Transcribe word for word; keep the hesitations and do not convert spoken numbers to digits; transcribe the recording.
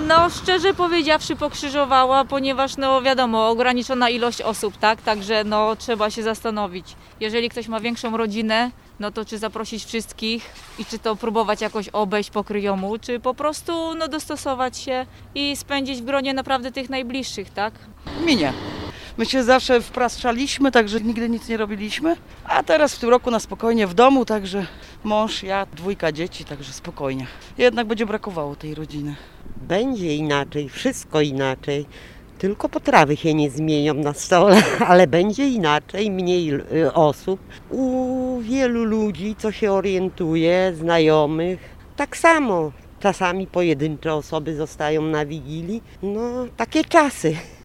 No szczerze powiedziawszy pokrzyżowała, ponieważ no wiadomo, ograniczona ilość osób, tak? Także no trzeba się zastanowić. Jeżeli ktoś ma większą rodzinę, no to czy zaprosić wszystkich i czy to próbować jakoś obejść po kryjomu, czy po prostu no dostosować się i spędzić w gronie naprawdę tych najbliższych, tak? Minie. My się zawsze wpraszczaliśmy, także nigdy nic nie robiliśmy, a teraz w tym roku na spokojnie w domu, także mąż, ja, dwójka dzieci, także spokojnie. Jednak będzie brakowało tej rodziny. Będzie inaczej, wszystko inaczej. Tylko potrawy się nie zmienią na stole, ale będzie inaczej, mniej y, osób. U wielu ludzi, co się orientuje, znajomych, tak samo. Czasami pojedyncze osoby zostają na Wigilii. No, takie czasy.